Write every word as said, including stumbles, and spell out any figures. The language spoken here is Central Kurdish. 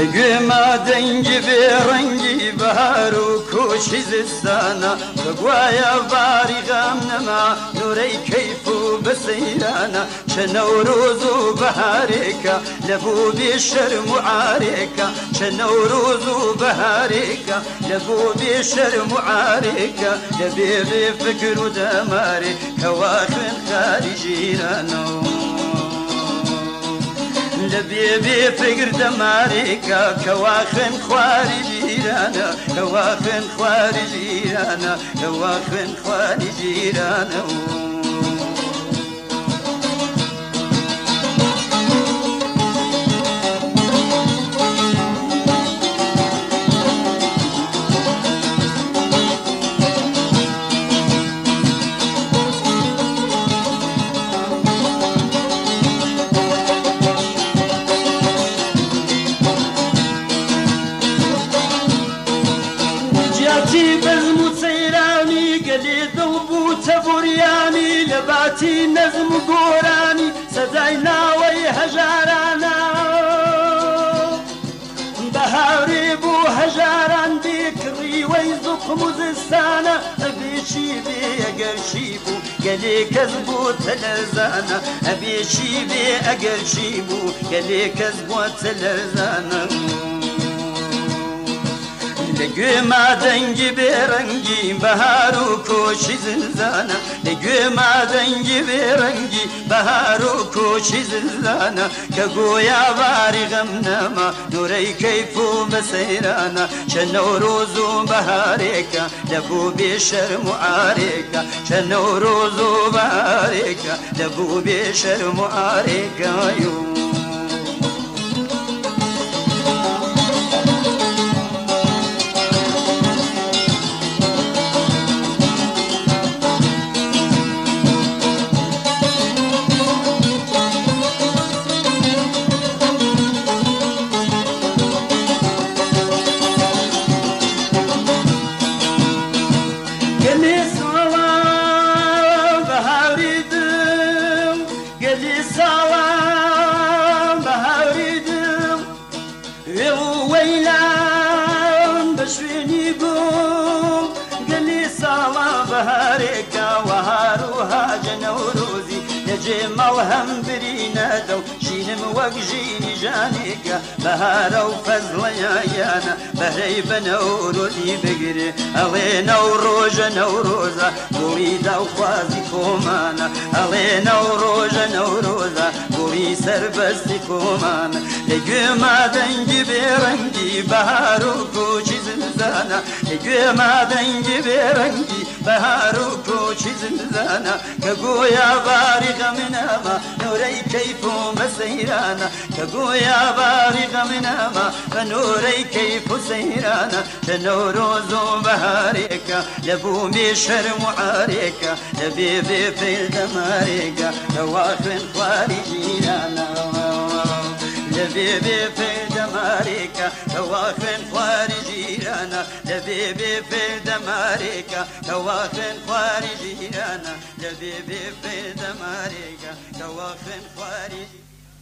لقيمة دنجي برنجي بهار وكوش زستانا بقوايا باري غامنما نوري كيف بسيرانا شنوروز وبهاريكا لبو بشر معاريكا شنوروز وبهاريكا لبو بشر معاريكا لبيبي فكر ودماري كواخن خارجينا لبيبي فقر دماريكا كواخن خواري جيرانا كواخن خواري جيرانا كواخن خواري جيرانا تبورياني لباتي نزم قوراني سداينا ويهجارانا بهاري بو هجاران بكري ويزق مزستانا أبيشي بي أقرشيبو قالي كذبو تلرزانا أبيشي بي أقرشيبو قالي كذبو تلرزانا لقيمة دنجي برنجي بهارو كوشي زنزانا لقيمة دنجي برنجي بهارو كوشي زنزانا كقويا باري غمنما نوري كيفو بسيرانا شنوروزو بهاريكا لبو بشر معاريكا شنوروزو بهاريكا لبو بشر معاريكا يوم بهاريكا وهاروها جنوروزي نجم وهم برينا دو شينم وقجيني جانيكا بهارو فزل يايانا بهري بنوروزي بقري ألي نوروج نوروزا قوليدا وخوازي كومانا ألي نوروج نوروزا قولي سربستي كومانا لقيما دنجي برنجي بهارو كوشي زنزانا لقيما دنجي برنجي بهارو كوشي زنزانا كقويا بارغ منما نوري كيفو مسيرانا كقويا بارغ منما فنوري كيفو سيرانا تنوروزو بهاريكا لبو بشر معاريكا لبيبي في دماريكا كواخن خواري جيرانا لبيبي في دماريكا كواخن خواري جيرانا لبيبي في دماريكا كواخن خواري جيرانا لبيبي في دماريكا كواخن خواري